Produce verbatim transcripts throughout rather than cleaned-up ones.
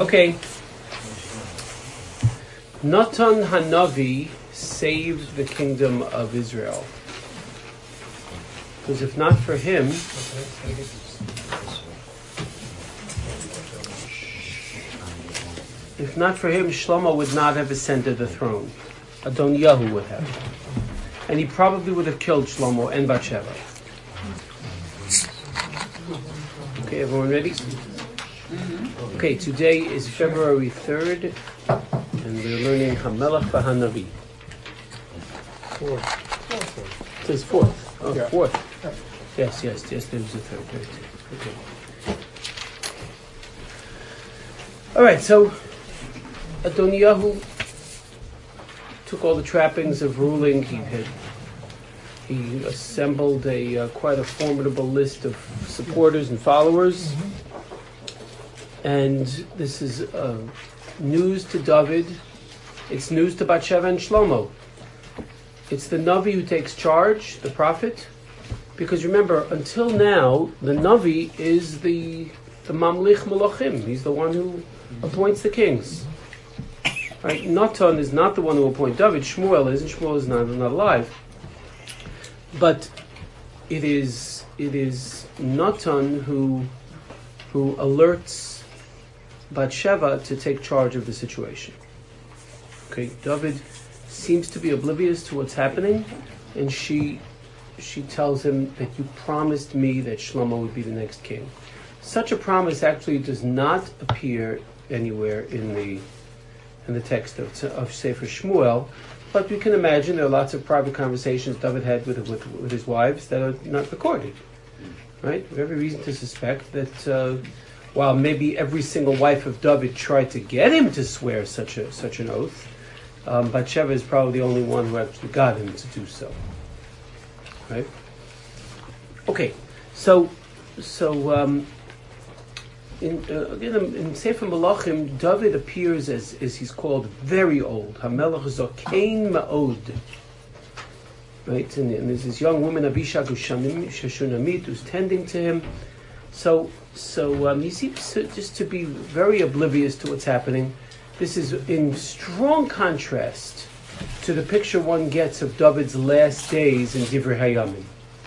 Okay. Natan Hanavi saved the kingdom of Israel. Because if not for him, if not for him, Shlomo would not have ascended the throne. Adoniyahu would have. And he probably would have killed Shlomo and Bathsheba. Okay, everyone ready? Okay, today is February third, and we're learning Hamelach v'Hanavi. Fourth. It says fourth. Oh, Yeah. fourth. Yeah. Yes, yes, yes, there was a third. Right. Okay. All right, so Adoniyahu took all the trappings of ruling. He had he assembled a uh, quite a formidable list of supporters and followers, Mm-hmm. and this is uh, news to David. It's news to Bathsheba and Shlomo. It's the Navi who takes charge, the prophet, because remember, until now, the Navi is the the Mamlich Malachim. He's the one who appoints the kings. Right? Natan is not the one who appoints David. Shmuel is, and Shmuel is not, not alive. But it is it is Natan who who alerts Bathsheba to take charge of the situation. Okay, David seems to be oblivious to what's happening, and she she tells him that you promised me that Shlomo would be the next king. Such a promise actually does not appear anywhere in the in the text of, of Sefer Shmuel, but we can imagine there are lots of private conversations David had with with, with his wives that are not recorded. Right? We have every reason to suspect that uh, while maybe every single wife of David tried to get him to swear such a such an oath, um, Bathsheba is probably the only one who actually got him to do so. Right? Okay, so so um, in uh, again in Sefer Malachim, David appears as as he's called very old. Hamelach Zokein Ma'od. Right, and, and there's this young woman Abishag Shashunamit who's tending to him. So so um, he seems to, just to be very oblivious to what's happening. This is in strong contrast to the picture one gets of David's last days in Divrei Hayamim.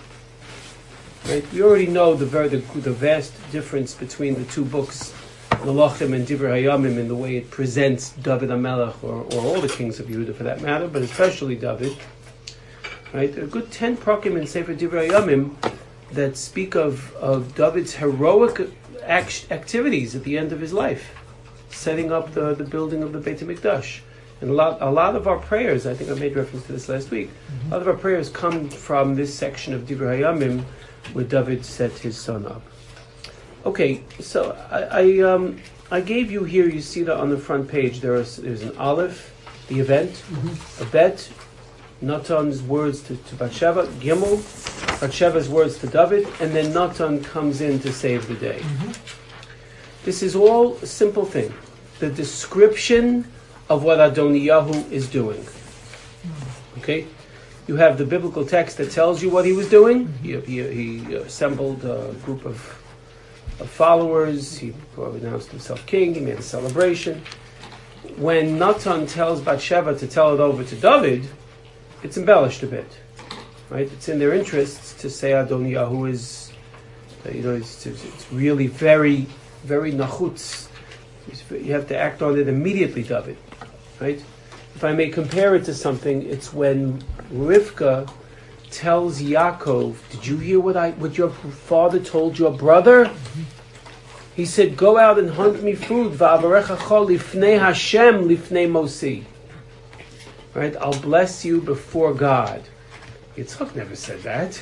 Right? We already know the very the, the vast difference between the two books, Malachim and Divrei Hayamim, in the way it presents David HaMelech, or, or all the kings of Yehuda for that matter, but especially David. Right? There are a good ten prakim in Sefer Divrei Hayamim that speak of, of David's heroic act, activities at the end of his life, setting up the, the building of the Beit HaMikdash. And a lot, a lot of our prayers, I think I made reference to this last week, mm-hmm. a lot of our prayers come from this section of Divrei Hayamim where David set his son up. Okay, so I I, um, I gave you here, you see that on the front page, there is there's an aleph, the event, mm-hmm. a bet, Natan's words to, to Bathsheba, Gimel, Bathsheba's words to David, and then Natan comes in to save the day. Mm-hmm. This is all a simple thing. The description of what Adoniyahu is doing. Okay? You have the biblical text that tells you what he was doing. He, he, he assembled a group of, of followers. He announced himself king. He made a celebration. When Natan tells Bathsheba to tell it over to David, it's embellished a bit. Right? It's in their interests to say Adoniyahu is, you know, it's, it's really very, very nachutz. You have to act on it immediately, David. Right? If I may compare it to something, it's when Rivka tells Yaakov, "Did you hear what I what your father told your brother?" He said, "Go out and hunt me food. Va'avarecha chol lifnei Hashem lifnei Mosi." Right? I'll bless you before God. Yitzchak never said that.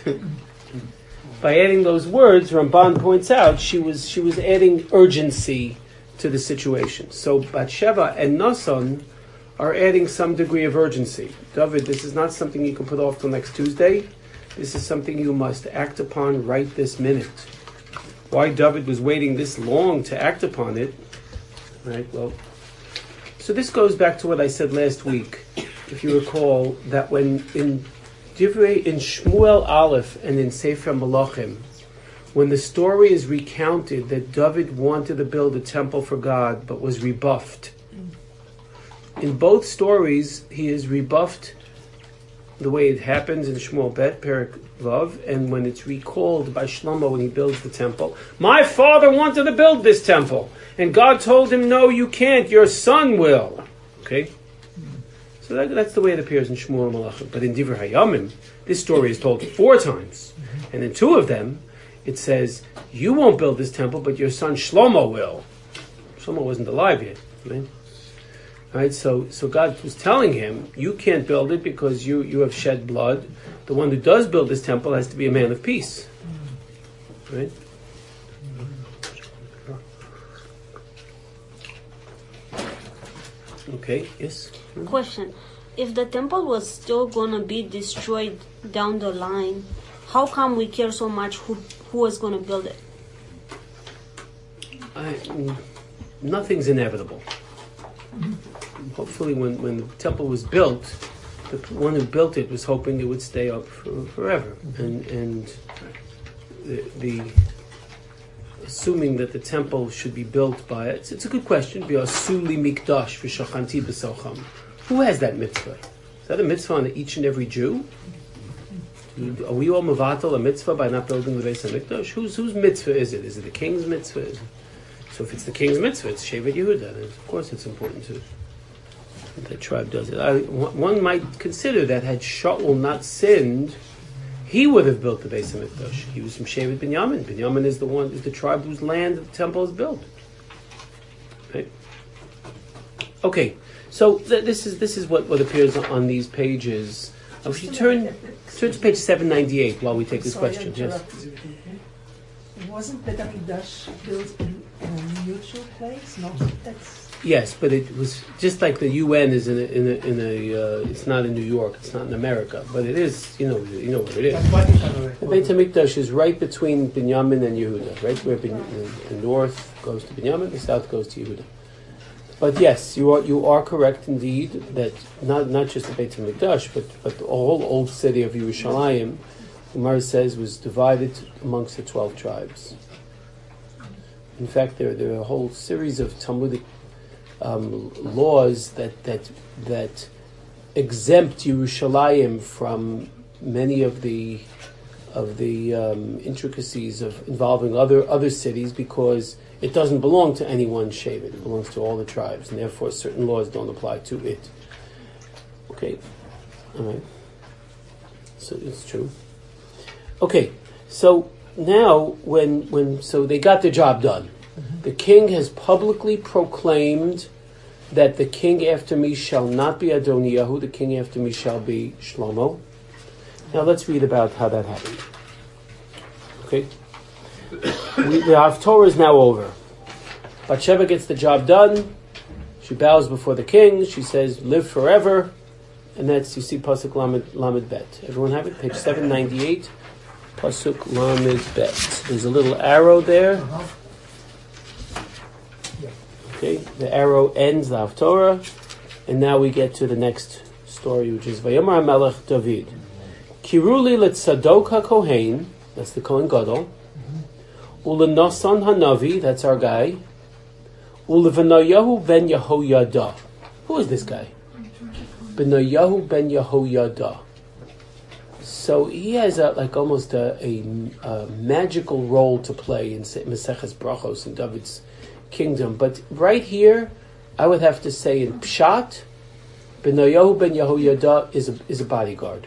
By adding those words, Ramban points out she was she was adding urgency to the situation. So Bathsheba and Natan are adding some degree of urgency. David, this is not something you can put off till next Tuesday. This is something you must act upon right this minute. Why David was waiting this long to act upon it, right? Well, so this goes back to what I said last week, if you recall, that when in Divrei, in Shmuel Aleph and in Sefer Malachim, when the story is recounted that David wanted to build a temple for God but was rebuffed. In both stories, he is rebuffed the way it happens in Shmuel Bet, Perek Vav, and when it's recalled by Shlomo when he builds the temple. My father wanted to build this temple, and God told him, no, you can't, your son will. Okay? So that, that's the way it appears in Shmuel Malachim. But in Divrei Hayamim, this story is told four times. And in two of them, it says, you won't build this temple, but your son Shlomo will. Shlomo wasn't alive yet. Right? Right, so so God was telling him, you can't build it because you, you have shed blood. The one who does build this temple has to be a man of peace. Right? Okay, yes? Question. If the temple was still gonna be destroyed down the line, how come we care so much who who was gonna build it? I, nothing's inevitable. Hopefully when, when the temple was built, the one who built it was hoping it would stay up for, forever. And and the, the assuming that the temple should be built by it's, it's a good question. Who has that mitzvah? Is that a mitzvah on each and every Jew? Are we all mevatel a mitzvah by not building the Beis Hamikdash? Whose whose mitzvah is it? Is it the king's mitzvah? Is it? So if it's the king's mitzvah, it's Shevet Yehuda. Then of course it's important to that the tribe does it. I, one might consider that had Shaul not sinned, he would have built the Beis Hamikdash. He was from Shevet Binyamin. Binyamin is the one, is the tribe whose land the temple is built. Okay. Okay. So th- this is this is what, what appears on these pages. Uh, if you turn turn to page seven ninety-eight while we take this Sorry, question. I Yes. interrupted you. Wasn't Bet HaMikdash built in a neutral place? No, that's Yes, but it was just like the U N is in a, in a, in a uh, it's not in New York, it's not in America, but it is, you know, you know what it is. that's what it is. The Beit HaMikdash is right between Binyamin and Yehuda, right where Ben, the, the north goes to Binyamin, the south goes to Yehuda. But yes, you are you are correct indeed that not not just the Beit HaMikdash, but but the whole old city of Yerushalayim, Umar says, was divided amongst the twelve tribes. In fact, there there are a whole series of Talmudic um, laws that that that exempt Yerushalayim from many of the of the um, intricacies of involving other other cities because it doesn't belong to any one shevet. It belongs to all the tribes, and therefore certain laws don't apply to it. Okay, all right. So it's true. Okay, so now when when so they got their job done. Mm-hmm. The king has publicly proclaimed that the king after me shall not be Adoniyahu. The king after me shall be Shlomo. Now let's read about how that happened. Okay. We, the Haftorah is now over. Bathsheba gets the job done. She bows before the king. She says, "Live forever," and that's you see pasuk lamed, lamed bet. Everyone have it? Page seven ninety eight. Pasuk lamed bet. There's a little arrow there. Uh-huh. Okay, the arrow ends the Haftorah, and now we get to the next story, which is Vayomar Melech David. Kiruli letzadok haKohen. That's the Kohen Gadol. Ulenasan Hanavi, that's our guy. Ulevanayahu ben Yehoyada. Who is this guy? Benayahu ben Yehoyada. So he has a, like almost a, a, a magical role to play in Maseches Brachos in David's kingdom. But right here, I would have to say in Pshat, Benayahu ben Yehoyada is a, is a bodyguard.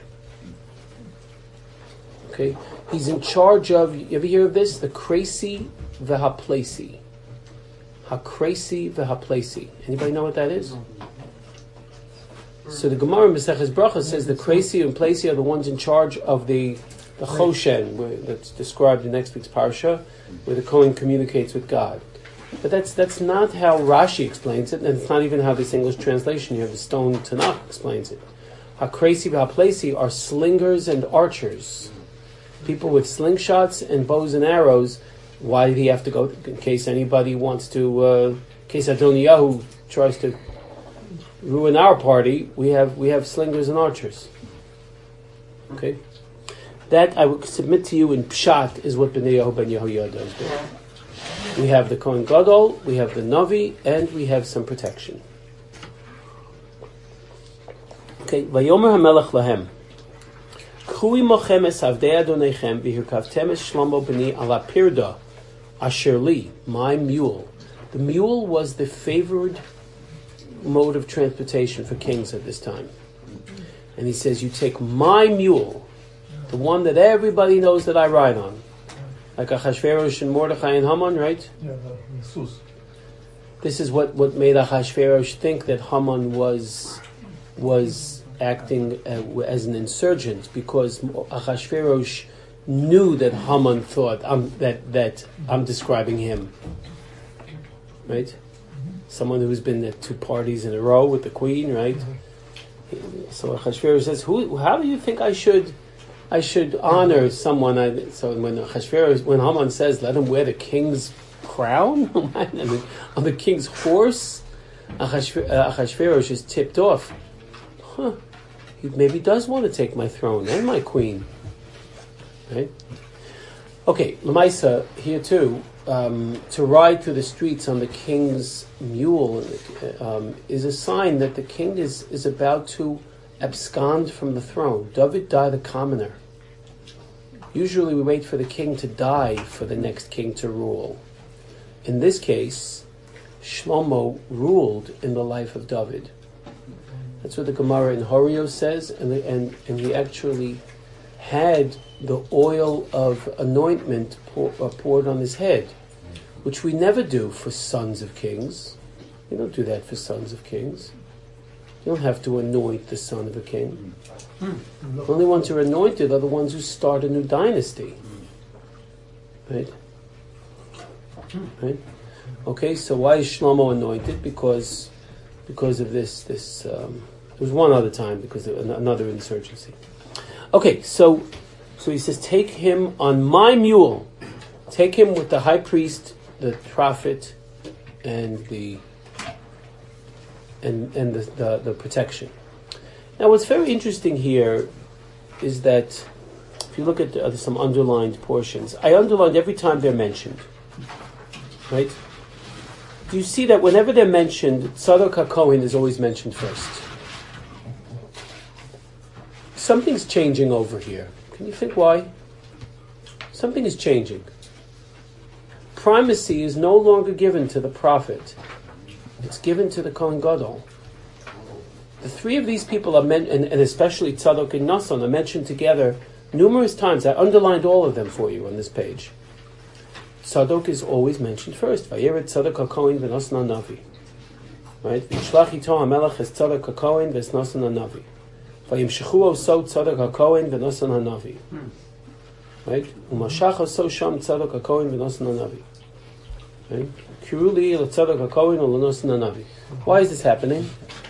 Okay? He's in charge of, you ever hear of this? The Kresi V'Haplesi. HaKresi V'Haplesi. Anybody know what that is? So the Gemara in Maseches Brachos says the Kresi and Plesi are the ones in charge of the the Choshen, where, that's described in next week's Parsha, where the Kohen communicates with God. But that's that's not how Rashi explains it, and it's not even how this English translation, you have the Stone Tanakh, explains it. HaKresi V'Haplesi are slingers and archers. People with slingshots and bows and arrows. Why did he have to go? In case anybody wants to, uh, in case Adoniyahu tries to ruin our party, we have we have slingers and archers. Okay. That I would submit to you in Pshat is what Bnei Yehu ben Yehoyada is doing. We have the Kohen Gadol, we have the Navi, and we have some protection. Okay, Vayomer HaMelech lahem. Chui mochem es avdei Adonechem v'hirkavtem es Shlomo b'ni ala pirda asher li, my mule. The mule was the favored mode of transportation for kings at this time. And he says, you take my mule, the one that everybody knows that I ride on. Like Achashverosh and Mordechai and Haman, right? Yeah, the, the sus. This is what, what made Achashverosh think that Haman was was acting uh, as an insurgent, because Achashverosh knew that Haman thought um, that that I'm describing him, right? Mm-hmm. Someone who's been at two parties in a row with the queen, right? Mm-hmm. So Achashverosh says, "Who? How do you think I should?" I should honor someone. I, so when Achashverosh, when Haman says, "Let him wear the king's crown," I mean, on the king's horse, Achashverosh, uh, Achashverosh is tipped off. Huh? He maybe does want to take my throne and my queen, right? Okay, Lamaisa here too. Um, to ride through the streets on the king's mule um, is a sign that the king is is about to abscond from the throne. David died a commoner. Usually we wait for the king to die for the next king to rule. In this case, Shlomo ruled in the life of David. That's what the Gemara in Horio says, and, the, and, and he actually had the oil of anointment pour, uh, poured on his head, which we never do for sons of kings. We don't do that for sons of kings. You don't have to anoint the son of a king. The only ones who are anointed are the ones who start a new dynasty. Right? Right? Okay, so why is Shlomo anointed? Because because of this, this um, there was one other time because of another insurgency. Okay, so so he says, take him on my mule. Take him with the high priest, the prophet, and the and and the, the, the protection. Now, what's very interesting here is that if you look at uh, some underlined portions, I underlined every time they're mentioned. Right? Do you see that whenever they're mentioned, Tzadok HaKohen is always mentioned first? Something's changing over here. Can you think why? Something is changing. Primacy is no longer given to the prophet. It's given to the Kohen Gadol. The three of these people are meant, and, and especially Tzadok and Nason, are mentioned together numerous times. I underlined all of them for you on this page. Tzadok is always mentioned first. Vayered Tzadok HaKohen v'Nasan HaNavi. Right? V'yishlach ito HaMelech es Tzadok HaKohen v'Nasan HaNavi. V'yimshechu oso Tzadok HaKohen v'Nasan HaNavi. Right? U'mashach oso sham Tzadok HaKohen v'Nasan HaNavi. Right? Kiruli l'Tzadok HaKohen u'Nasan HaNavi. Why is this happening?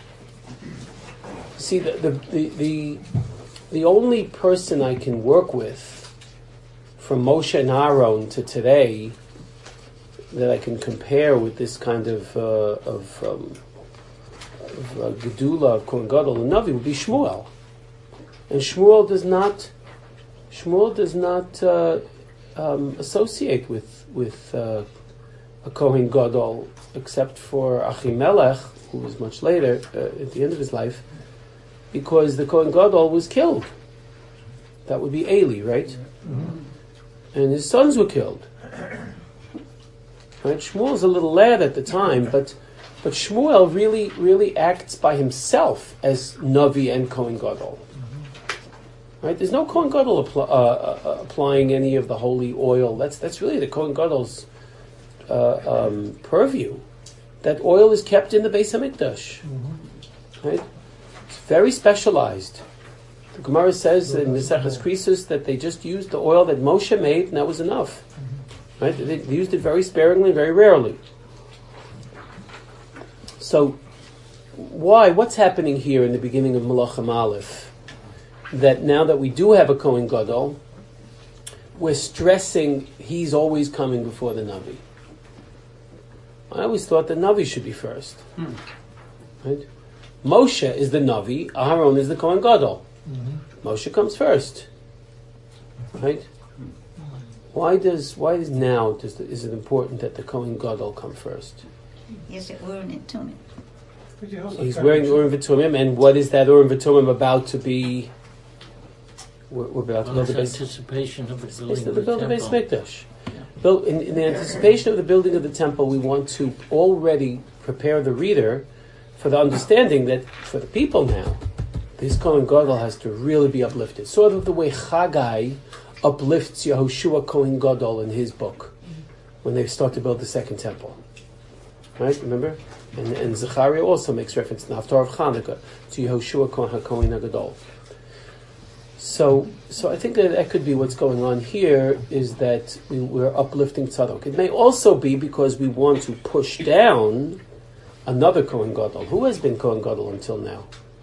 See, the, the the the the only person I can work with from Moshe and Aaron to today that I can compare with this kind of uh, of, um, of uh, Gedula of Kohen Gadol and Navi would be Shmuel, and Shmuel does not Shmuel does not uh, um, associate with with uh, a Kohen Gadol except for Achimelech, who was much later uh, at the end of his life. Because the Kohen Gadol was killed. That would be Eli, right? Mm-hmm. And his sons were killed. Right? Shmuel's a little lad at the time, but but Shmuel really really acts by himself as Navi and Kohen Gadol. Mm-hmm. Right? There's no Kohen Gadol appl- uh, uh, applying any of the holy oil. That's that's really the Kohen Gadol's uh, um, purview. That oil is kept in the Beis Hamikdash. Mm-hmm. Right? Very specialized. The Gemara says in Maseches Krisus that they just used the oil that Moshe made, and that was enough. Mm-hmm. Right? They, they used it very sparingly, very rarely. So, why? What's happening here in the beginning of Malachim Aleph? That now that we do have a Kohen Gadol, we're stressing he's always coming before the Navi. I always thought the Navi should be first. Hmm. Right? Moshe is the Navi, Aaron is the Kohen Gadol. Mm-hmm. Moshe comes first. right? Why does why is now does the, is it important that the Kohen Gadol come first? Yes, it were in Tunim. He's wearing the Urim V'Tumim, and what is that Urim V'Tumim about to be? We're, we're about to Well, build the it's base. anticipation of the It's building the of the build the base temple. Mikdash. Built in, in the anticipation of the building of the temple, we want to already prepare the reader for the understanding that for the people now, this Kohen Gadol has to really be uplifted. Sort of the way Chagai uplifts Yehoshua Kohen Gadol in his book when they start to build the second temple. Right? Remember? And, and Zechariah also makes reference in the Haftarah of Chanukah to Yehoshua Kohen HaKohen HaGadol. So, so I think that that could be what's going on here, is that we, we're uplifting Tzadok. It may also be because we want to push down another Kohen Gadol. Who has been Kohen Gadol until now?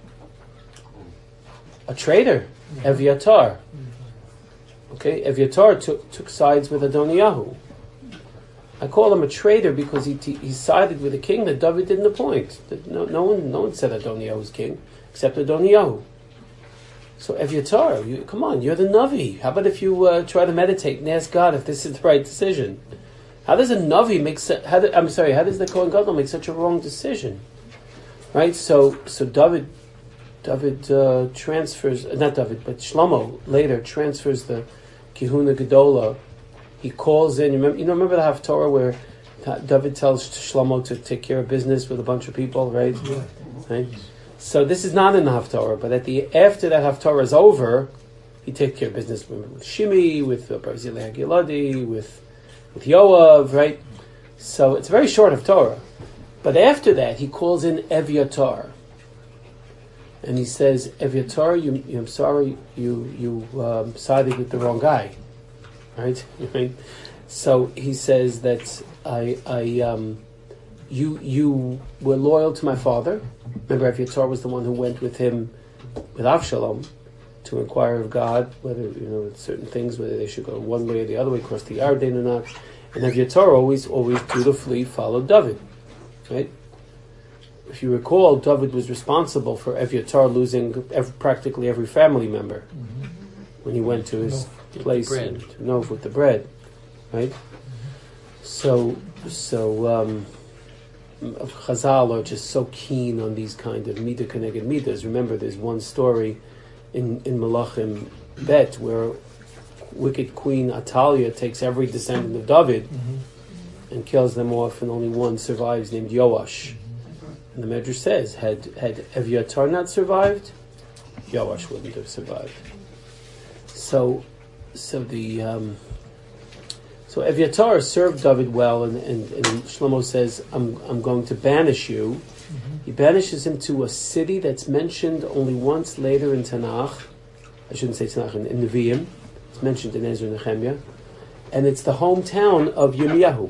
A traitor, Evyatar. Okay, Evyatar took took sides with Adoniyahu. I call him a traitor because he he sided with a king that David didn't appoint. That no, no one no one said Adoniyahu was king except Adoniyahu. So Evyatar, you, come on, you're the Navi. How about if you uh, try to meditate and ask God if this is the right decision? How does a Navi make? Su- how do, I'm sorry. How does the Kohen Gadol make such a wrong decision? Right. So so David David uh, transfers uh, not David but Shlomo later transfers the Kihuna Gedola. He calls in. You remember? You know, remember the Haftorah where David tells Shlomo to take care of business with a bunch of people, right? Yeah. Right. So this is not in the Haftorah, but at the after that Haftorah is over, he takes care of business with, with Shimi, with uh, Barzilai Giladi, with with Yoav, right? So it's a very short Haftorah. But after that, he calls in Evyatar, and he says, "Evyatar, you, you, I'm sorry, you you um, sided with the wrong guy." Right? Right? So he says that I, I, um, you, you were loyal to my father. Remember, Evyatar was the one who went with him, with Avshalom, to inquire of God whether, you know, certain things, whether they should go one way or the other way, across the Yarden or not. And Evyatar always, always dutifully followed David. Right? If you recall, David was responsible for Evyatar losing every, practically every family member mm-hmm. when he went to his place and to Nov with the bread, right? So, so um, Chazal are just so keen on these kind of midah keneged midas. Remember, there's one story in in Malachim Bet where wicked Queen Atalia takes every descendant of David mm-hmm. and kills them off, and only one survives, named Yoash. And the Medrash says, had had Evyatar not survived, Yoash wouldn't have survived. So. So the um, so Evyatar served David well, and, and, and Shlomo says, "I'm I'm going to banish you." Mm-hmm. He banishes him to a city that's mentioned only once later in Tanakh. I shouldn't say Tanakh, in, in Nevi'im. It's mentioned in Ezra and Nehemiah, and it's the hometown of Yirmiyahu,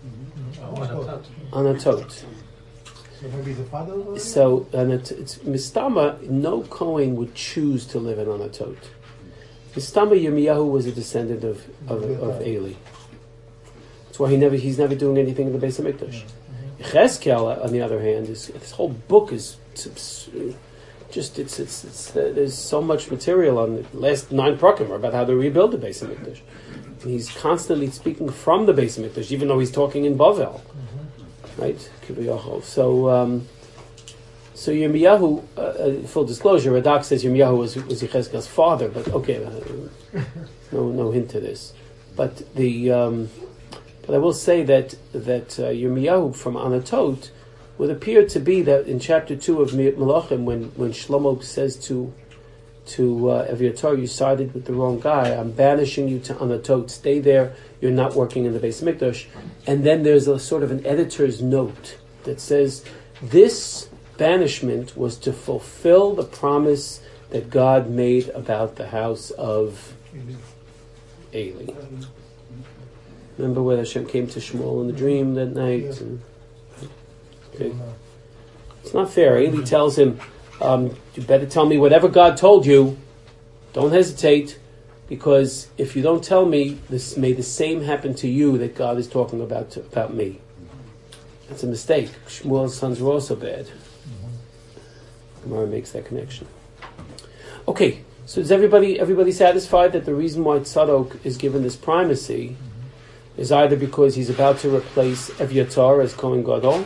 mm-hmm. Anatot. So maybe the father was? So and it, it's Mistama. No Kohen would choose to live in Anatot. Mistama Yirmiyahu was a descendant of of, of Eli. That's why he never he's never doing anything in the Beis Hamikdash. Cheskel, on the other hand, is this whole book is it's, just it's it's, it's uh, there's so much material on the last nine prakim about how to rebuild the Beis Hamikdash. He's constantly speaking from the Beis Hamikdash, even though he's talking in Bavel, mm-hmm. right? Kiviyachol. So. Um, So Yirmiyahu, uh, uh, full disclosure, Radak says Yirmiyahu was was Yechezkel's father, but okay, uh, no no hint to this. But the um, but I will say that that uh, Yirmiyahu from Anatot would appear to be that in chapter two of Malachim, when when Shlomo says to to uh, Evyatar, you sided with the wrong guy. I'm banishing you to Anatot. Stay there. You're not working in the Beis Mikdash. And then there's a sort of an editor's note that says this banishment was to fulfill the promise that God made about the house of Eli. Remember where Hashem came to Shmuel in the dream that night? And, okay. It's not fair. Eli tells him, um, you better tell me whatever God told you. Don't hesitate, because if you don't tell me, this may the same happen to you that God is talking about to, about me. That's a mistake. Shmuel's sons were also bad. Gemara makes that connection. Okay, So is everybody everybody satisfied that the reason why Tzadok is given this primacy mm-hmm. is either because he's about to replace Evyatar as Kohen Gadol,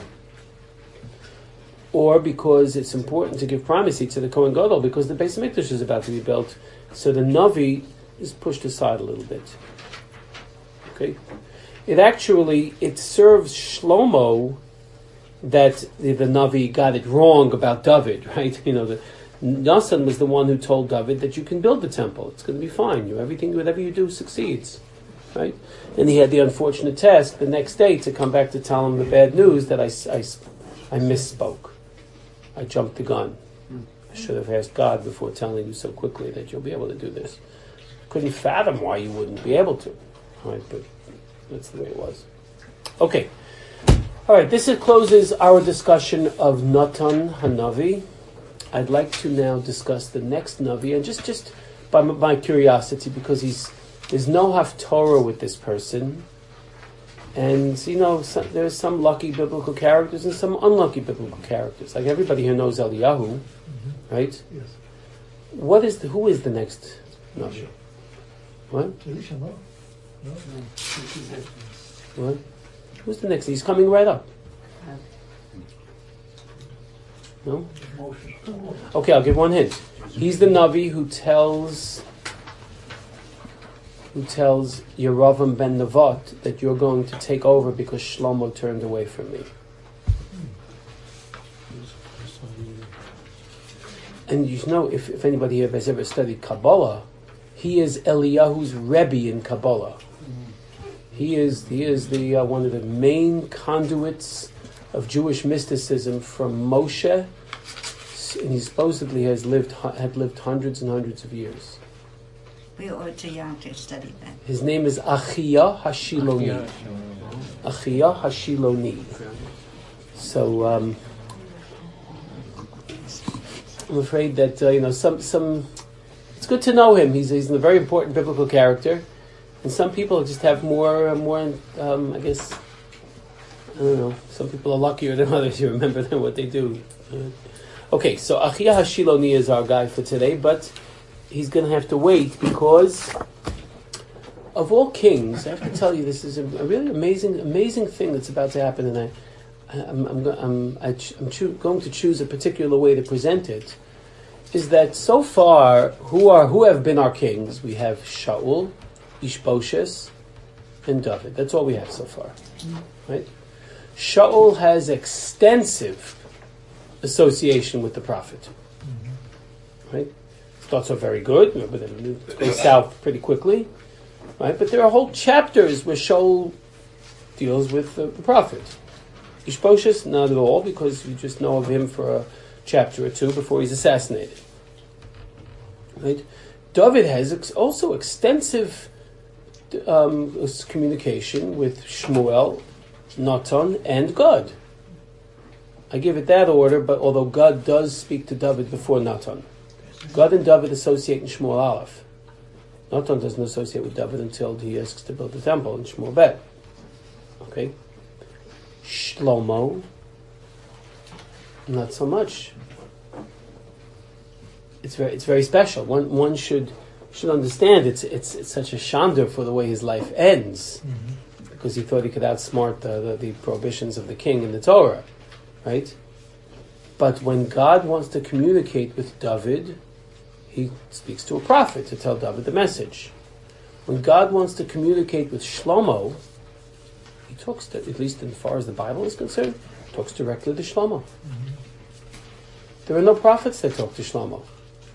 or because it's important to give primacy to the Kohen Gadol because the Beis Hamikdash is about to be built, so the Navi is pushed aside a little bit. Okay, it actually it serves Shlomo that the, the Navi got it wrong about David, right? You know, the Nassan was the one who told David that you can build the temple. It's going to be fine. You everything, whatever you do, succeeds, right? And he had the unfortunate task the next day to come back to tell him the bad news that I, I, I misspoke. I jumped the gun. I should have asked God before telling you so quickly that you'll be able to do this. Couldn't fathom why you wouldn't be able to, right? But that's the way it was. Okay. All right. This closes our discussion of Natan Hanavi. I'd like to now discuss the next Navi, and just, just by my curiosity, because he's there's no Haftorah with this person, and you know some, there's some lucky biblical characters and some unlucky biblical characters. Like everybody here knows Eliyahu, mm-hmm. right? Yes. What is the who is the next Navi? What? Elisha, no. No. What? Who's the next? He's coming right up. No? Okay, I'll give one hint. He's the Navi who tells who tells Yeravam ben Nevat that you're going to take over because Shlomo turned away from me. And you know, if, if anybody here has ever studied Kabbalah, he is Eliyahu's Rebbe in Kabbalah. He is he is the uh, one of the main conduits of Jewish mysticism from Moshe, and he supposedly has lived had lived hundreds and hundreds of years. We are too young to study that. His name is Achia Hashiloni. Achia Hashiloni. So um, I'm afraid that uh, you know some some. It's good to know him. He's he's a very important biblical character, and some people just have more uh, more. Um, I guess. I don't know. Some people are luckier than others. You remember them, what they do. Uh, okay, so Achia Hashiloni is our guy for today, but he's going to have to wait because of all kings, I have to tell you, this is a, a really amazing, amazing thing that's about to happen, and I, I'm, I'm, I'm, I ch- I'm choo- going to choose a particular way to present it. Is that so far, who are who have been our kings? We have Shaul, Ishbosheth, and David. That's all we have so far, right? Shaul has extensive association with the prophet. Mm-hmm. Right? Starts off very good, but then it goes south pretty quickly. Right? But there are whole chapters where Shaul deals with the, the prophet. Ishbosheth, not at all, because you just know of him for a chapter or two before he's assassinated. Right? David has ex- also extensive um, communication with Shmuel, Natan, and God. I give it that order, but although God does speak to David before Natan. God and David associate in Shmuel Aleph. Natan doesn't associate with David until he asks to build the temple in Shmuel Bet. Okay? Shlomo, not so much. It's very it's very special. One one should should understand it's it's it's such a shander for the way his life ends. Mm-hmm. Because he thought he could outsmart the, the, the prohibitions of the king in the Torah, right? But when God wants to communicate with David, he speaks to a prophet to tell David the message. When God wants to communicate with Shlomo, he talks to, at least as far as the Bible is concerned, talks directly to Shlomo. Mm-hmm. There are no prophets that talk to Shlomo.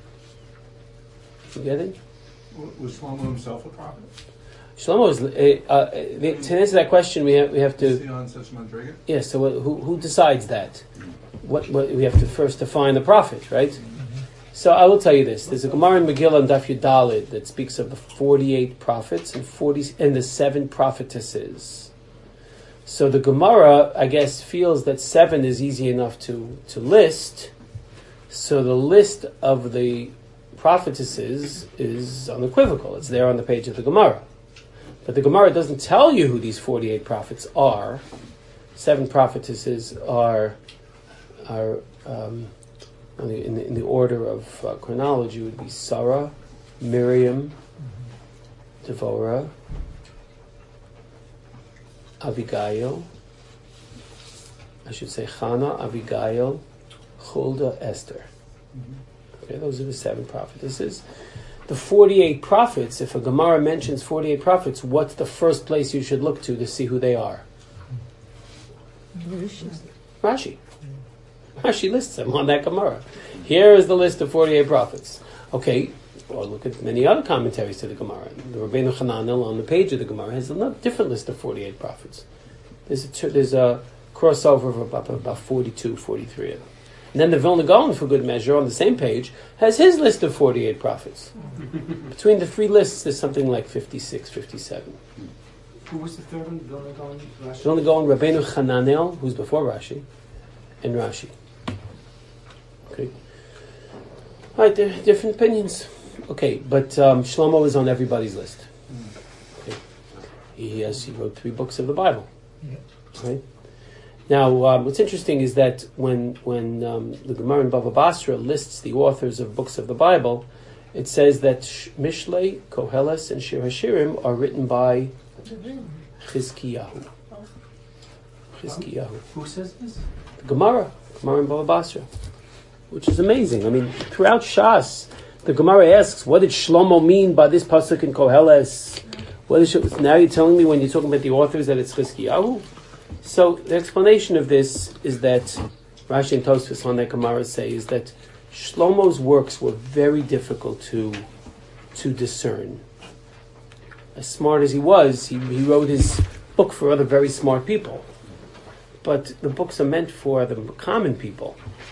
You get it? Was Shlomo himself a prophet? Shlomo is uh, uh, the, to answer that question. We have we have to. Is he on such madriga? Yes. Yeah, so uh, who who decides that? What, what we have to first define the prophet, right? Mm-hmm. So I will tell you this: there's a Gemara in Megillah and Daf Yudalid that speaks of the forty-eight prophets and forty and the seven prophetesses. So the Gemara, I guess, feels that seven is easy enough to to list. So the list of the prophetesses is unequivocal. It's there on the page of the Gemara. But the Gemara doesn't tell you who these forty-eight prophets are. Seven prophetesses are are um, in the, in the, in the order of uh, chronology, would be Sarah, Miriam, Devorah, Abigail, I should say Chana, Abigail, Huldah, Esther. Okay, those are the seven prophetesses. The forty-eight prophets, if a Gemara mentions forty-eight prophets, what's the first place you should look to to see who they are? Rashi. Rashi lists them on that Gemara. Here is the list of forty-eight prophets. Okay, or look at many other commentaries to the Gemara. The Rabbeinu Hananel on the page of the Gemara has a different list of forty-eight prophets. There's a, there's a crossover of about, about forty-two, forty-three of them. And then the Vilna Gaon, for good measure, on the same page, has his list of forty-eight prophets. Between the three lists, there's something like fifty-six, fifty-seven. Who was the third one? Vilna Gaon, Rashi? Vilna Gaon, Rabbeinu Hananel, who's before Rashi, and Rashi. Okay. All right, there are different opinions. Okay, but um, Shlomo is on everybody's list. Okay. He has he wrote three books of the Bible. Yeah. Right. Now, um, what's interesting is that when when um, the Gemara in Bava Basra lists the authors of books of the Bible, it says that Sh- Mishlei, Koheles, and Shir Hashirim are written by Chizkiyahu. Chizkiyahu. Who says this? The Gemara, Gemara in Bava Basra, which is amazing. I mean, throughout Shas, the Gemara asks, what did Shlomo mean by this pasuk in Koheles? What is it? Now you're telling me when you're talking about the authors that it's Chizkiyahu? So the explanation of this is that Rashi and Tosfos on that Gemara say is that Shlomo's works were very difficult to to discern. As smart as he was, he, he wrote his book for other very smart people. But the books are meant for the common people.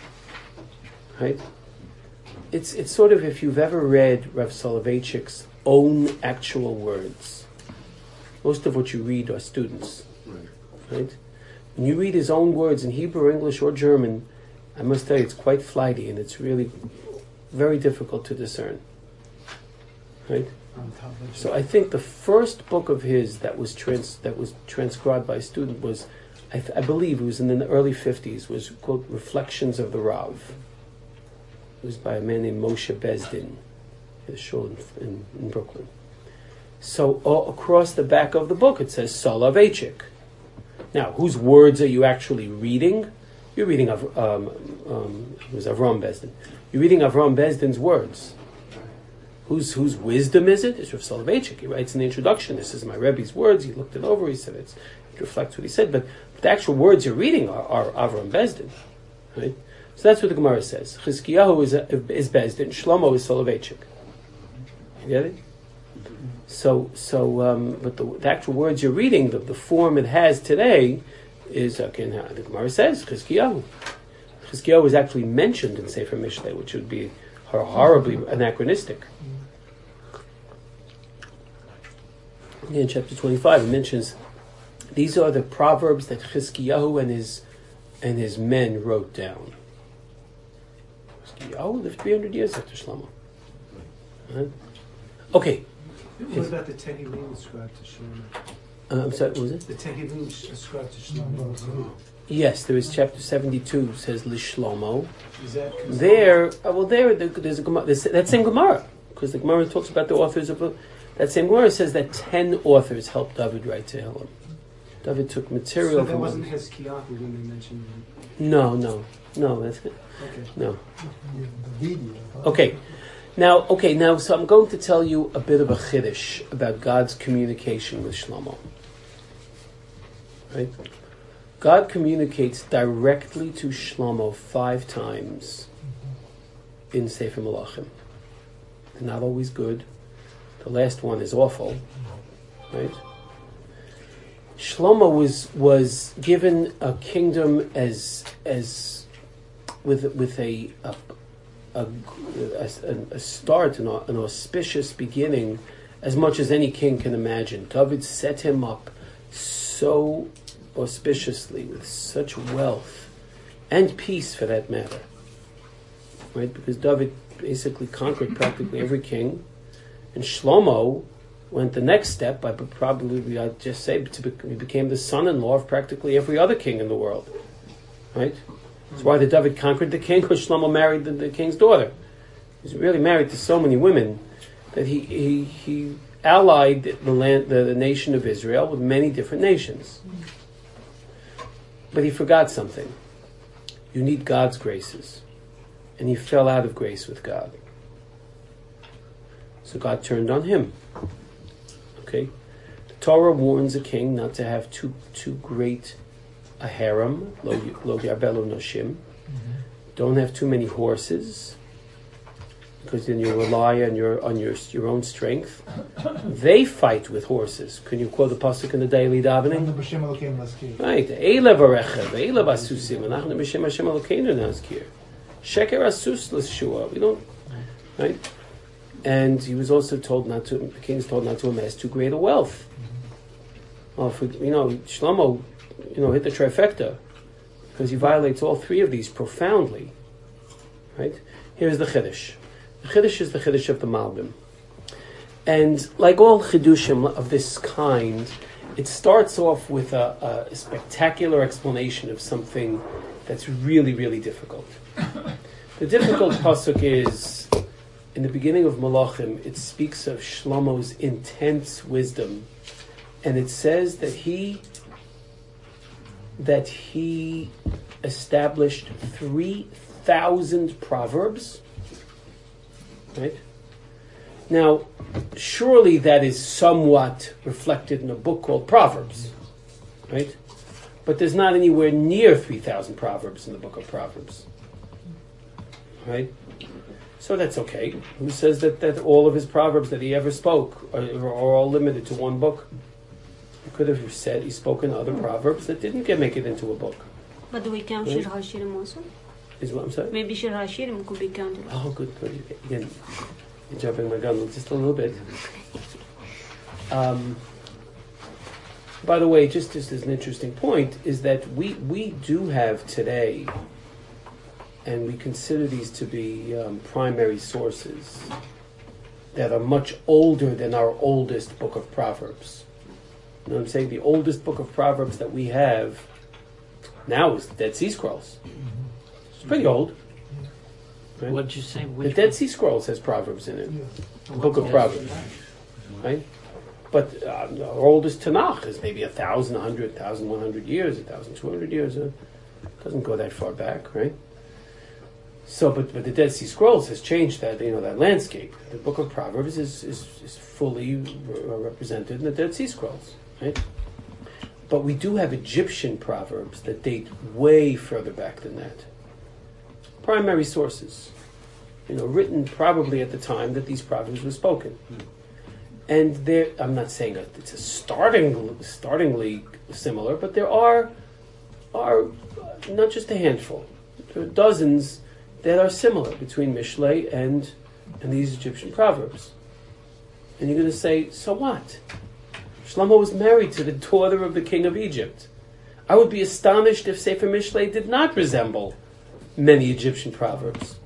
Right? It's it's sort of, if you've ever read Rav Soloveitchik's own actual words. Most of what you read are students. Right? When you read his own words in Hebrew, English, or German, I must tell you, it's quite flighty and it's really very difficult to discern. Right? So I think the first book of his that was trans that was transcribed by a student was, I, th- I believe, it was in the early fifties. Was called Reflections of the Rav. It was by a man named Moshe Bezdin, at a shul in, in, in Brooklyn. So all across the back of the book it says Soloveitchik. Now, whose words are you actually reading? You're reading of um, um, it was Avram Bezdin. You're reading Avram Bezdin's words. Whose whose wisdom is it? It's Rav Soloveitchik. He writes in the introduction, "This is my Rebbe's words." He looked it over. He said it's, it reflects what he said. But the actual words you're reading are, are Avram Bezdin, right? So that's what the Gemara says. Chizkiyahu is is Bezdin. Shlomo is Soloveitchik. You get it? So, so, um, but the, the actual words you're reading, the, the form it has today, is again how the Gemara says Chizkiyahu. Chizkiyahu is actually mentioned in Sefer Mishlei, which would be horribly anachronistic. In chapter twenty-five, it mentions these are the proverbs that Chizkiyahu and his and his men wrote down. Chizkiyahu lived three hundred years after Shlomo. Right? Okay. What about the Tehillim ascribed to Shlomo? Uh, I'm sorry, what was it? The Tehillim ascribed to Shlomo. Yes, there is chapter seventy-two says Lishlomo. Is that There, uh, well, there, there's a Gemara, there's, that same Gemara, because the Gemara talks about the authors of, that same Gemara says that ten authors helped David write Tehillim. David took material So that from... wasn't Hezekiah when they mentioned him? No, no, no, that's good. Okay. No. Okay. Now, okay, now, so I'm going to tell you a bit of a chiddush about God's communication with Shlomo. Right? God communicates directly to Shlomo five times in Sefer Malachim. They're not always good. The last one is awful. Right? Shlomo was was given a kingdom as as with with a a, a, a, a start, an, an auspicious beginning, as much as any king can imagine. David set him up so auspiciously, with such wealth and peace, for that matter. Right? Because David basically conquered practically every king, and Shlomo went the next step by probably, I'd just say, to be, he became the son-in-law of practically every other king in the world. Right? That's why the David conquered the king, because Shlomo married the, the king's daughter. He's really married to so many women that he he, he allied the land, the, the nation of Israel with many different nations. But he forgot something. You need God's graces. And he fell out of grace with God. So God turned on him. Okay? The Torah warns a king not to have too too great a harem, lo lo yarbelu noshim. Don't have too many horses, because then you rely on your on your your own strength. They fight with horses. Can you quote the pasuk in the daily davening? Right. Eila varechev, eila basusim, anachnu b'shem Hashem Elokeinu nazkir. Sheker asus l'shua. We don't, right? And he was also told not to. The king is told not to amass too great a wealth. Well, for, you know, Shlomo, you know, hit the trifecta because he violates all three of these profoundly. Right? Here's the chiddush. The chiddush is the chiddush of the Malbim, and like all chidushim of this kind, it starts off with a, a spectacular explanation of something that's really, really difficult. The difficult pasuk is, in the beginning of Malachim, it speaks of Shlomo's intense wisdom, and it says that he that he established three thousand proverbs. Right? Now, surely that is somewhat reflected in a book called Proverbs, right? But there's not anywhere near three thousand proverbs in the book of Proverbs. Right? So that's okay. Who says that, that all of his proverbs that he ever spoke are, are all limited to one book? He could have said he's spoken other proverbs that didn't get make it into a book. But do we count Right? Shir HaShirim also? Is what I'm saying? Maybe Shir HaShirim could be counted. Oh, good, good. Again, you're jumping my gun just a little bit. Um, by the way, just, just as an interesting point, is that we, we do have today, and we consider these to be um, primary sources that are much older than our oldest book of Proverbs. You know what I'm saying? The oldest book of Proverbs that we have now is the Dead Sea Scrolls. It's pretty old. Right? What'd you say? The Which Dead one? Sea Scrolls has Proverbs in it. The book of Proverbs. Right? But uh, our oldest Tanakh is maybe a thousand, a hundred, thousand, one hundred years, a thousand, two hundred years. Uh, doesn't go that far back, right? So, but, but the Dead Sea Scrolls has changed that, you know, that landscape. The book of Proverbs is, is, is fully re- represented in the Dead Sea Scrolls, right? But we do have Egyptian proverbs that date way further back than that. Primary sources, you know, written probably at the time that these proverbs were spoken. And there, I'm not saying that it's a starting, startingly similar, but there are, are not just a handful, there are dozens that are similar between Mishlei and and these Egyptian proverbs. And you're going to say, so what? Shlomo was married to the daughter of the king of Egypt. I would be astonished if Sefer Mishlei did not resemble many Egyptian proverbs.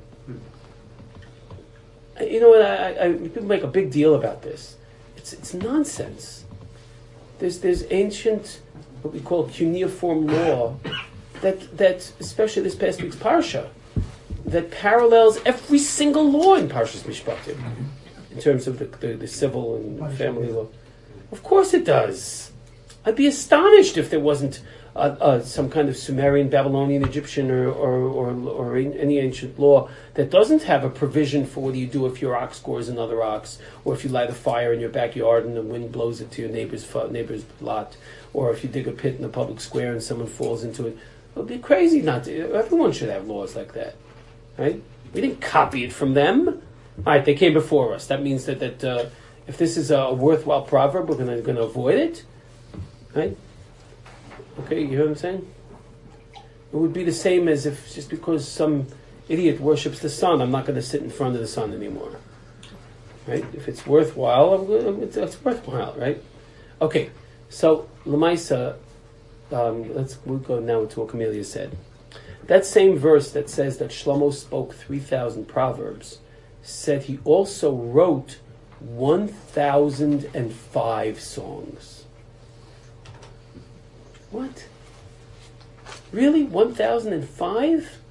You know what? I, I, people make a big deal about this. It's it's nonsense. There's there's ancient, what we call cuneiform law, that that especially this past week's parsha, that parallels every single law in Parshas Mishpatim, in terms of the, the, the civil and family law. Of course it does. I'd be astonished if there wasn't uh, uh, some kind of Sumerian, Babylonian, Egyptian, or, or, or, or any ancient law that doesn't have a provision for what do you do if your ox scores another ox, or if you light a fire in your backyard and the wind blows it to your neighbor's neighbor's lot, or if you dig a pit in a public square and someone falls into it. It would be crazy not to. Everyone should have laws like that. Right? We didn't copy it from them. All right, they came before us. That means that that uh, if this is a worthwhile proverb, we're going to avoid it, right? Okay, you hear what I'm saying? It would be the same as if just because some idiot worships the sun, I'm not going to sit in front of the sun anymore, right? If it's worthwhile, I'm gonna, it's, it's worthwhile, right? Okay, so Lamaisa, um, let's we'll go now to what Camellia said. That same verse that says that Shlomo spoke three thousand proverbs said he also wrote one thousand five songs. What? Really? one thousand five?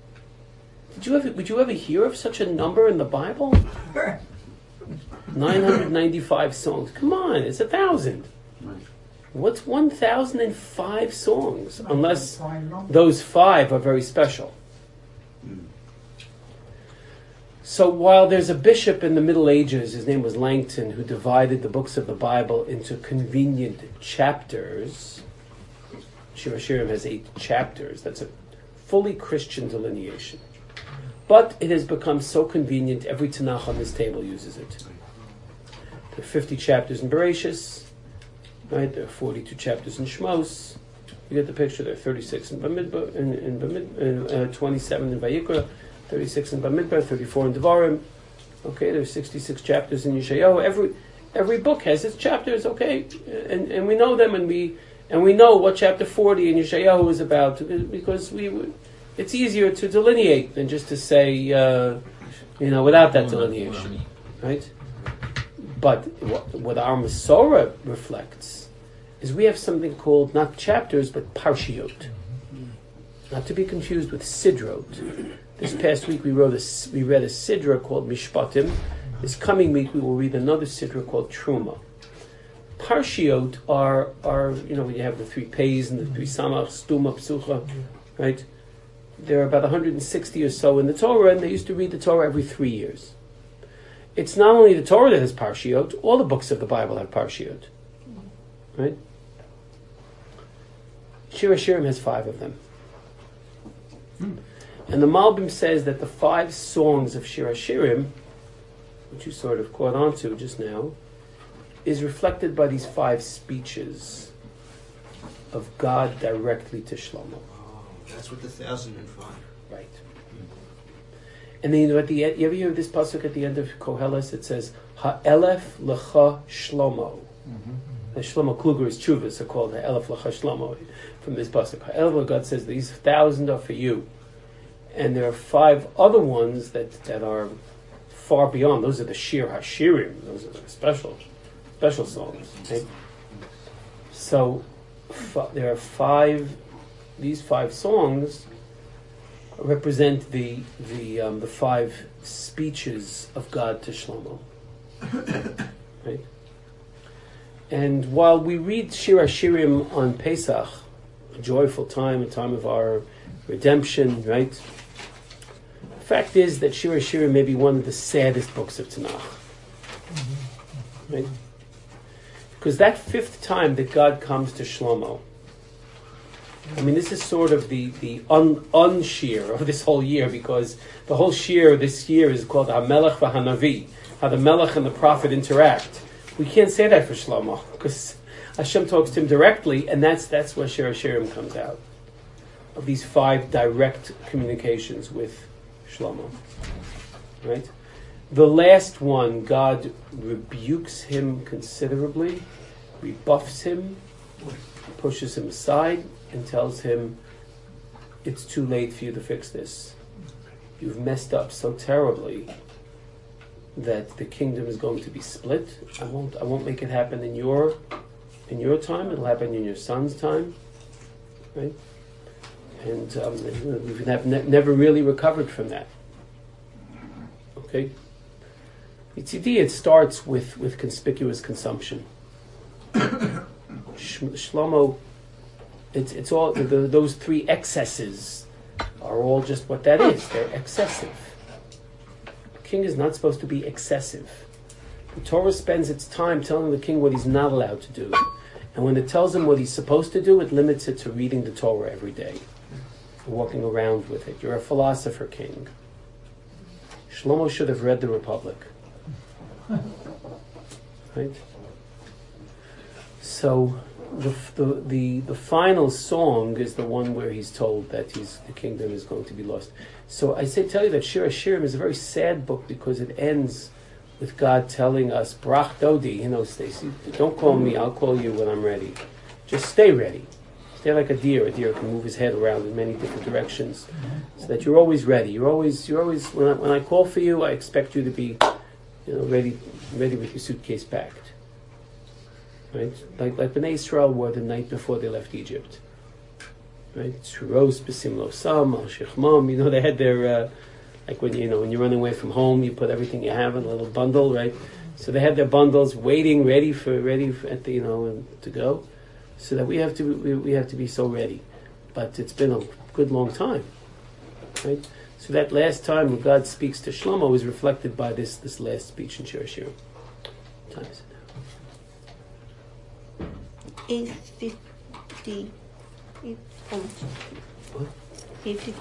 Did you ever? Would you ever hear of such a number in the Bible? Nine hundred ninety-five songs. Come on, it's a thousand. What's one thousand and five songs? Unless those five are very special. So while there's a bishop in the Middle Ages, his name was Langton, who divided the books of the Bible into convenient chapters. Shir HaShirim has eight chapters. That's a fully Christian delineation. But it has become so convenient, every Tanakh on this table uses it. There are fifty chapters in Bereshis, right? There are forty-two chapters in Shmos. You get the picture. There are thirty-six in Bamidbar, in, in, Bamid, in uh, twenty-seven in Vayikra, thirty-six in Bamidbar, thirty-four in Devarim. Okay, there are sixty-six chapters in Yeshayahu. Every every book has its chapters. Okay, and and we know them, and we and we know what chapter forty in Yeshayahu is about because we. It's easier to delineate than just to say, uh, you know, without that delineation, right? But what, what our Masorah reflects is we have something called not chapters but parshiot, not to be confused with sidrot. This past week we wrote a, we read a sidra called Mishpatim. This coming week we will read another sidra called Truma. Parshiot are are you know you have the three P's and the three Samach, Stuma, Psucha, right? There are about one hundred sixty or so in the Torah, and they used to read the Torah every three years. It's not only the Torah that has parshiot, all the books of the Bible have parshiot. Right? Shir HaShirim has five of them. Hmm. And the Malbim says that the five songs of Shir HaShirim, which you sort of caught on to just now, is reflected by these five speeches of God directly to Shlomo. That's what the thousand and five. Right. And then you know at the end, you ever hear this pasuk at the end of Koheles? It says Ha'elef Lecha Shlomo. Mm-hmm. The Shlomo Kluger's chuvas are called Ha'elef Lecha Shlomo from this pasuk. Ha'elef, God says these thousand are for you, and there are five other ones that, that are far beyond. Those are the Shir HaShirim. Those are the special special songs. Right? So f- there are five. These five songs represent the the um, the five speeches of God to Shlomo, right? And while we read Shir HaShirim on Pesach, a joyful time, a time of our redemption, right? The fact is that Shir HaShirim may be one of the saddest books of Tanakh, right? Because that fifth time that God comes to Shlomo, I mean, this is sort of the, the un, unshir of this whole year, because the whole shir this year is called HaMelech v'Hanavi, how the Melech and the Prophet interact. We can't say that for Shlomo, because Hashem talks to him directly, and that's that's where Shir HaShirim comes out, of these five direct communications with Shlomo. Right? The last one, God rebukes him considerably, rebuffs him, pushes him aside, and tells him, it's too late for you to fix this. You've messed up so terribly that the kingdom is going to be split. I won't I won't make it happen in your in your time. It'll happen in your son's time. Right? And um, we've have ne- never really recovered from that. Okay? It's it starts with, with conspicuous consumption. Shlomo, it's it's all the, those three excesses are all just what that is. They're excessive. The king is not supposed to be excessive. The Torah spends its time telling the king what he's not allowed to do, and when it tells him what he's supposed to do, it limits it to reading the Torah every day, walking around with it. You're a philosopher, king. Shlomo should have read the Republic, right? So. The, the the the final song is the one where he's told that he's the kingdom is going to be lost. So I say tell you that Shir HaShirim is a very sad book because it ends with God telling us, Brach Dodi, you know, Stacy, don't call me, I'll call you when I'm ready. Just stay ready. Stay like a deer. A deer can move his head around in many different directions, so that you're always ready. You're always you're always when I, when I call for you, I expect you to be, you know, ready ready with your suitcase packed. Right, like like Bnei Israel were the night before they left Egypt. Right, Shuros Besim Lo Sam Al Shechmam. You know, they had their uh, Like when you know when you're running away from home, you put everything you have in a little bundle, right? So they had their bundles waiting, ready for ready for, at the you know to go. So that we have to we, we have to be so ready. But it's been a good long time, right? So that last time when God speaks to Shlomo is reflected by this this last speech in Shir Hashirim. What time is it now? eight fifty. Eight, almost. What? eight fifty.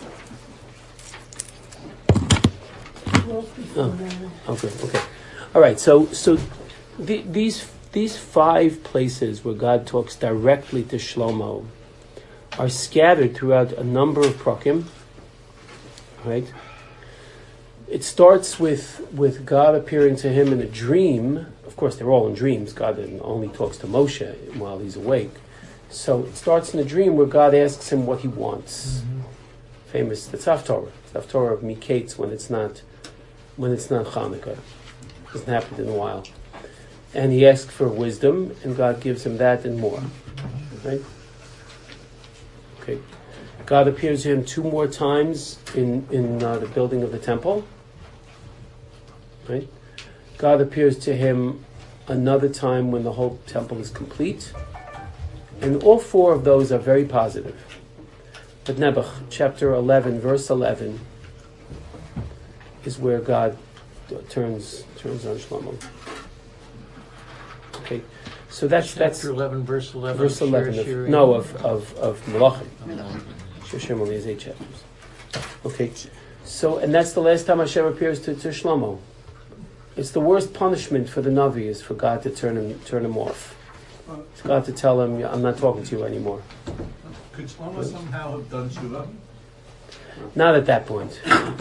Oh, okay, okay. All right, so so the, these these five places where God talks directly to Shlomo are scattered throughout a number of prakim. Right? It starts with with God appearing to him in a dream. Of course, they're all in dreams. God only talks to Moshe while he's awake. So it starts in a dream where God asks him what he wants. Mm-hmm. Famous, the Haftorah. The Haftorah of Miketz when it's not when it's not Hanukkah. It hasn't happened in a while. And he asks for wisdom, and God gives him that and more. Right? Okay. God appears to him two more times in, in uh, the building of the temple. Right? God appears to him another time when the whole temple is complete. And all four of those are very positive. But Nebuch, chapter eleven, verse eleven, is where God turns turns on Shlomo. Okay, so that's Chapter that's eleven, verse eleven. verse eleven. Of, no, of of of Malachim. Hashem only has eight chapters. Okay, so and that's the last time Hashem appears to, to Shlomo. It's the worst punishment for the Navi is for God to turn him turn him off. It's God to tell him, "I'm not talking to you anymore." Could Shlomo somehow have done tshuva? Not at that point.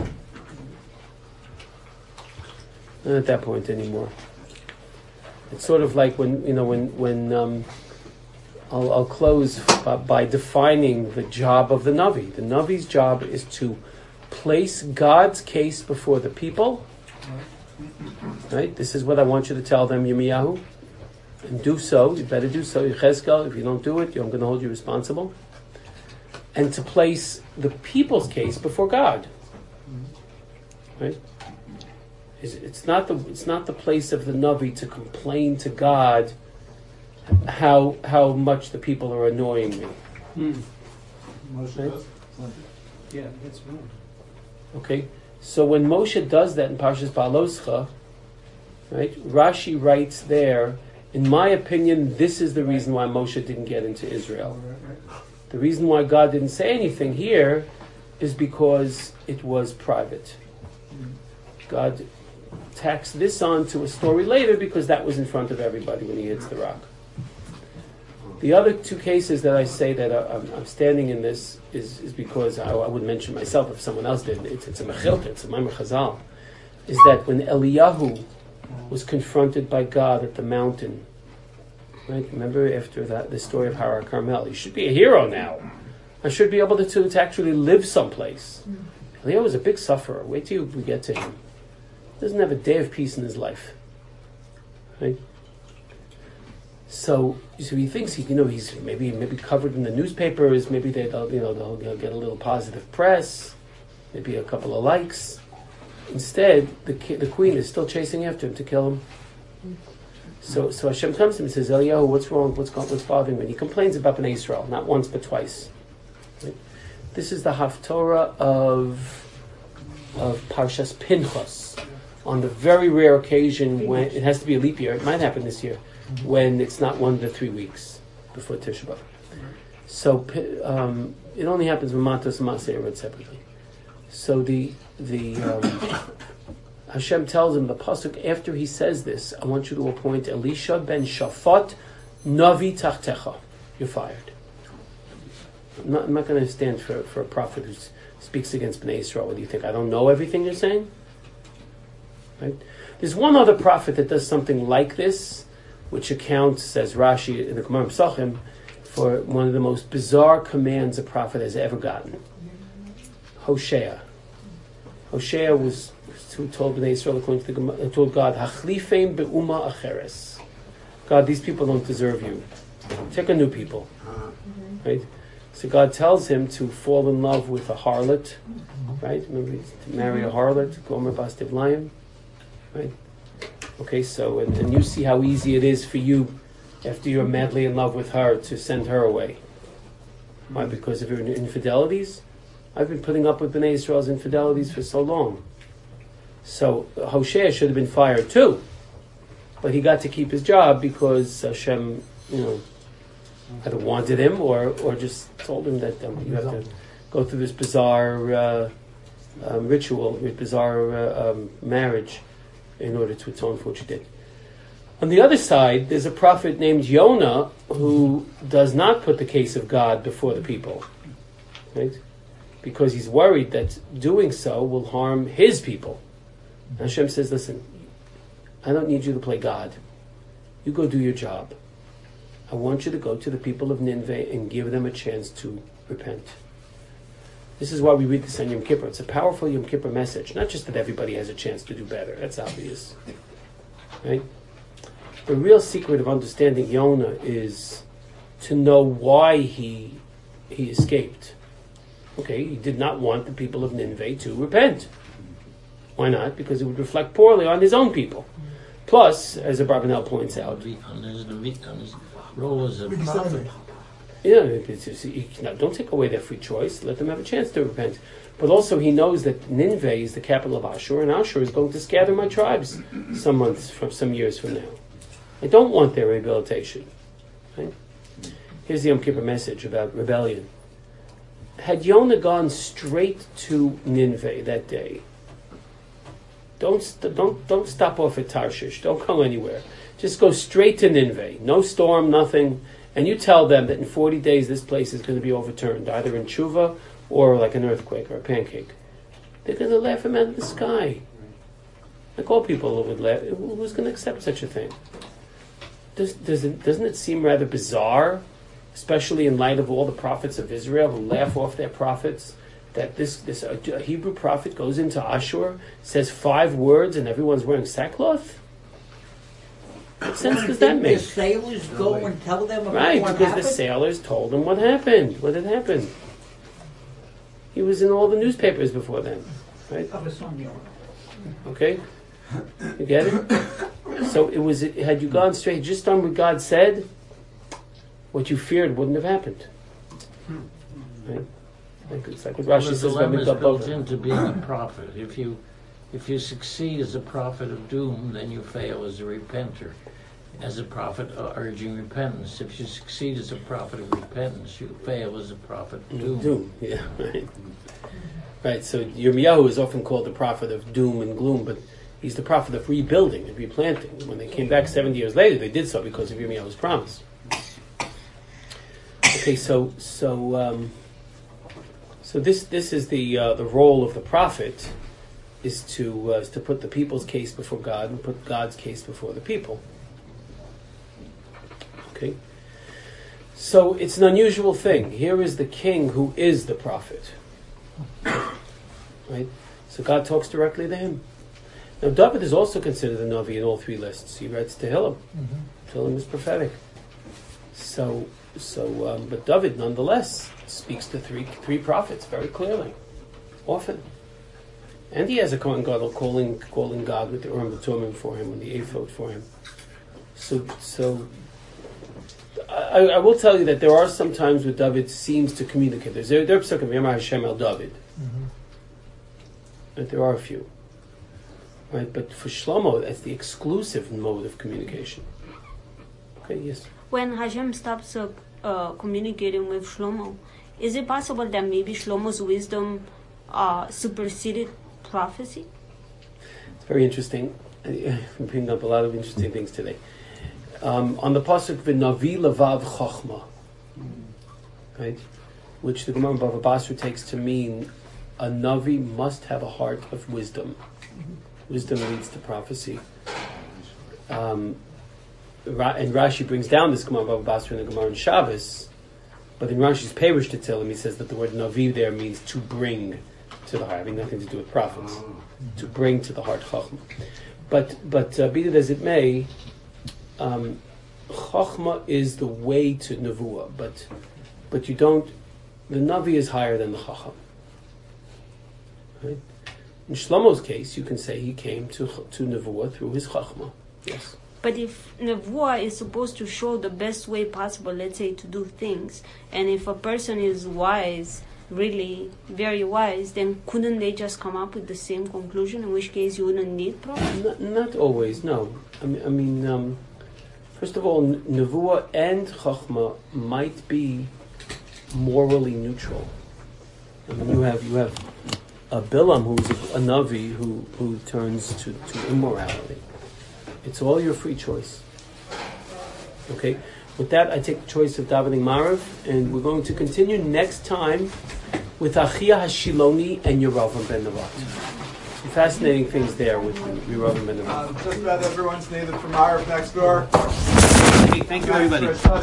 Not at that point anymore. It's sort of like when you know when when um, I'll, I'll close by, by defining the job of the Navi. The Navi's job is to place God's case before the people. Right? This is what I want you to tell them, Yirmiyahu. And do so. You better do so. Yechezkel, if you don't do it, I'm going to hold you responsible. And to place the people's case before God. Right? It's, it's not the it's not the place of the Navi to complain to God how how much the people are annoying me. Hmm. Moshe Right? does? Yeah, that's right. Okay? So when Moshe does that in Parshas Ba'aloscha, right? Rashi writes there, in my opinion, this is the reason why Moshe didn't get into Israel. The reason why God didn't say anything here is because it was private. God tacks this on to a story later because that was in front of everybody when he hits the rock. The other two cases that I say that I'm, I'm standing in this is, is because I, I would mention myself if someone else did. It's, it's a mechilta, it's a Maimer Chazal. Is that when Eliyahu was confronted by God at the mountain, right? Remember after that the story of Har Carmel, you should be a hero now. I should be able to, to, to actually live someplace. Mm-hmm. Eliyahu was a big sufferer. Wait till we get to him. He doesn't have a day of peace in his life, right? So, so he thinks he, you know, he's maybe maybe covered in the newspapers. Maybe they, they'll, you know, they'll, they'll get a little positive press, maybe a couple of likes. Instead, the the queen is still chasing after him to kill him. So, so Hashem comes to him and says, "Eliyahu, what's wrong? What's going, what's bothering me?" And he complains about Bnei Israel, not once but twice. Right? This is the Haftorah of of Parshas Pinchas, on the very rare occasion when it has to be a leap year. It might happen this year, when it's not one to three weeks before Tisha B'Av. So um, it only happens when Matos and Maseh are read separately. So the the um, Hashem tells him the pasuk after he says this, I want you to appoint Elisha ben Shafat Navi Tachtecha. You're fired. I'm not, I'm not going to stand for, for a prophet who speaks against Bnei Israel. What do you think? I don't know everything you're saying? Right? There's one other prophet that does something like this, which accounts, says Rashi in the Gemara Pesachim, for one of the most bizarre commands a prophet has ever gotten. Hosea. Hosea was who told Bnei Israel, according to the Gemara, told God, "Hachlifeim be'uma acheres." God, these people don't deserve you. Take a new people, right? So God tells him to fall in love with a harlot, right? Remember, he's to marry a harlot, Gomer Bas Divlayim, right? Okay, so, and, and you see how easy it is for you, after you're madly in love with her, to send her away. Why? Because of your infidelities? I've been putting up with Bnei Israel's infidelities for so long. So Hosea should have been fired too, but he got to keep his job because Hashem, you know, either wanted him or, or just told him that um, you have to go through this bizarre uh, um, ritual, bizarre uh, um, marriage in order to atone for what you did. On the other side, there's a prophet named Yonah who does not put the case of God before the people, right? Because he's worried that doing so will harm his people. And Hashem says, listen, I don't need you to play God. You go do your job. I want you to go to the people of Nineveh and give them a chance to repent. This is why we read this on Yom Kippur. It's a powerful Yom Kippur message. Not just that everybody has a chance to do better. That's obvious. Right? The real secret of understanding Yonah is to know why he he escaped. Okay, he did not want the people of Nineveh to repent. Why not? Because it would reflect poorly on his own people. Plus, as Abravanel points out, on his, on his role as a prophet. Yeah, it's, it's, you, no, don't take away their free choice. Let them have a chance to repent. But also, he knows that Nineveh is the capital of Ashur, and Ashur is going to scatter my tribes some months from some years from now. I don't want their rehabilitation. Right? Here's the Yom Kippur message about rebellion. Had Yonah gone straight to Nineveh that day, don't st- don't don't stop off at Tarshish. Don't go anywhere. Just go straight to Nineveh. No storm, nothing. And you tell them that in forty days this place is going to be overturned, either in tshuva or like an earthquake or a pancake. They're going to laugh him out of the sky. Like all people would laugh. Who's going to accept such a thing? Does, does it, doesn't it seem rather bizarre, especially in light of all the prophets of Israel who laugh off their prophets, that this, this uh, a Hebrew prophet goes into Ashur, says five words, and everyone's wearing sackcloth? What sense does that make? The sailors go and tell them about Right, what because happened? the sailors told him what happened. What had happened? He was in all the newspapers before then, right? Okay, you get it? So it was. Had you gone straight, just done what God said, what you feared wouldn't have happened. Right? Like, it's like what Well, Rashi the says about dilemma is Mikdal built Bava. into being a prophet. If you if you succeed as a prophet of doom, then you fail as a repenter. As a prophet uh, urging repentance. If you succeed as a prophet of repentance, you fail as a prophet of doom. Doom, yeah, right. Right, so Yirmiyahu is often called the prophet of doom and gloom, but he's the prophet of rebuilding and replanting. When they came back seventy years later, they did so because of Yirmiyahu's promise. Okay, so so um, so this this is the uh, the role of the prophet, is to uh, is to put the people's case before God and put God's case before the people. Okay, so it's an unusual thing. Here is the king who is the prophet, right? So God talks directly to him. Now David is also considered a Navi in all three lists. He writes Tehillim. Mm-hmm. Tehillim is prophetic. So, so, um, but David nonetheless speaks to three three prophets very clearly, often, and he has a Kohen Gadol calling calling God with the Urim V'Tumim for him and the ephod for him. So, so. I, I will tell you that there are some times where David seems to communicate. There's there are psukim Yamar Hashem El David, mm-hmm. But there are a few, right? But for Shlomo, that's the exclusive mode of communication. Okay, yes. When Hashem stops uh, uh, communicating with Shlomo, is it possible that maybe Shlomo's wisdom uh, superseded prophecy? It's very interesting. We bring up a lot of interesting things today. Um, on the pasuk v'navi levav chochma, right, which the Gemara in Bava Basra takes to mean a navi must have a heart of wisdom. Wisdom leads to prophecy. Um, and Rashi brings down this Gemara in Bava Basra in the Gemara in Shabbos, but in Rashi's Perush to tell him, he says that the word navi there means to bring to the heart, having nothing to do with prophets, to bring to the heart chochma. But but uh, be it as it may. Um, Chochma is the way to Nevuah, but but you don't the Navi is higher than the Chacham. Right? In Shlomo's case, you can say he came to to Nevuah through his Chachma. Yes. But if Nevuah is supposed to show the best way possible, let's say, to do things, and if a person is wise, really very wise, then couldn't they just come up with the same conclusion, in which case you wouldn't need prophets? Not, not always, no. I mean, I mean um, first of all, N- Nevuah and Chachma might be morally neutral. I mean, you have you have a Bilam who's a, a Navi who, who turns to, to immorality. It's all your free choice. Okay? With that, I take the choice of davening Marav, and we're going to continue next time with Achia Hashiloni and Yeravam ben Nevat. Some fascinating things there with Yeravam ben Nevat. Um, just about everyone's native from Marav next door. Hey, thank you, everybody.